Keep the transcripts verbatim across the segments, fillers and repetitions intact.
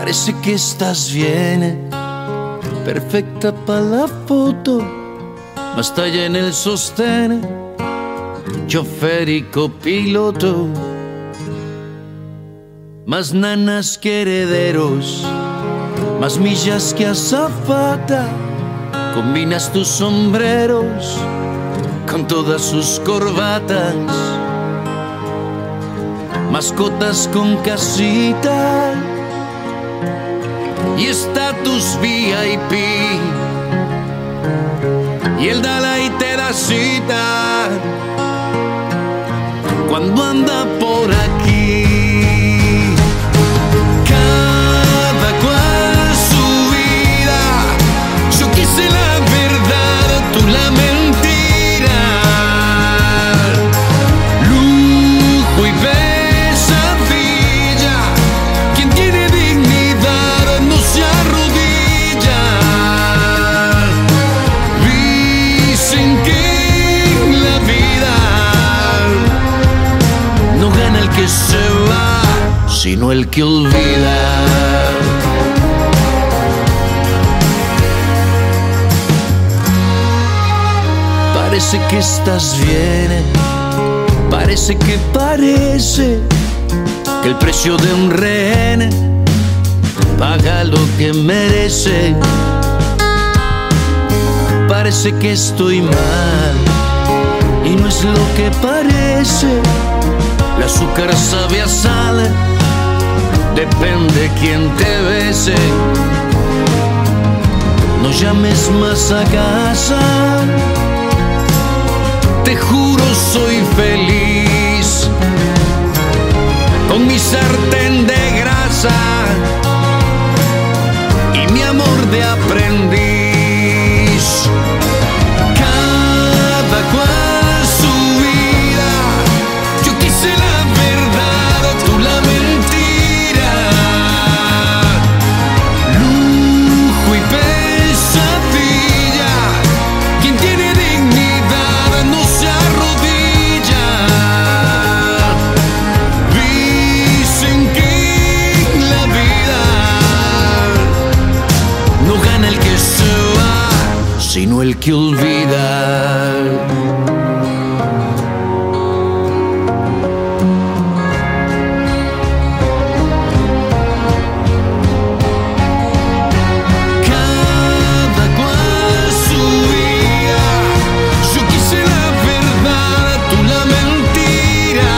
Parece que estás bien, perfecta para la foto, más talla en el sostén, chofer y copiloto, más nanas que herederos, más millas que azafata. Combinas tus sombreros con todas sus corbatas, mascotas con casita y estatus V I P, y el Dalai te da cita cuando anda por aquí. Cada cual su vida, yo quise la verdad, tú la mentira, lujo y pesadilla. Quien tiene dignidad no se arrodilla. Dicen que en la vida no gana el que se va, sino el que olvida. Parece que estás bien, parece que parece que el precio de un rehén paga lo que merece. Parece que estoy mal y no es lo que parece. El azúcar sabe a sal, depende quién te bese. No llames más a casa, te juro soy feliz con mi sartén de grasa y mi amor de aprendiz. Cada cual su vida, yo quise la verdad, tú la mentira, lujo y pesadilla. Quien tiene dignidad no se arrodilla. Dicen que en la vida no gana el que se va, sino el que olvida. Cada cual su vida, yo quise la verdad, tú la mentira,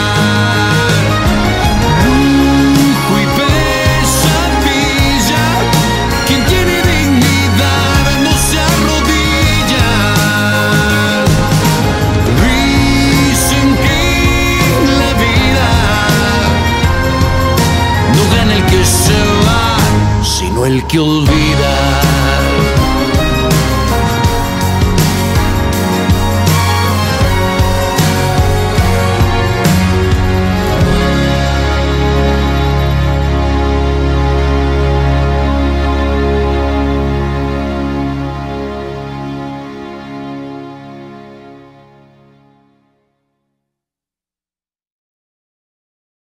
lujo y pesadilla. Quien tiene dignidad no se arrodilla. Dicen que en la vida no gana el que se va, sino el que olvida.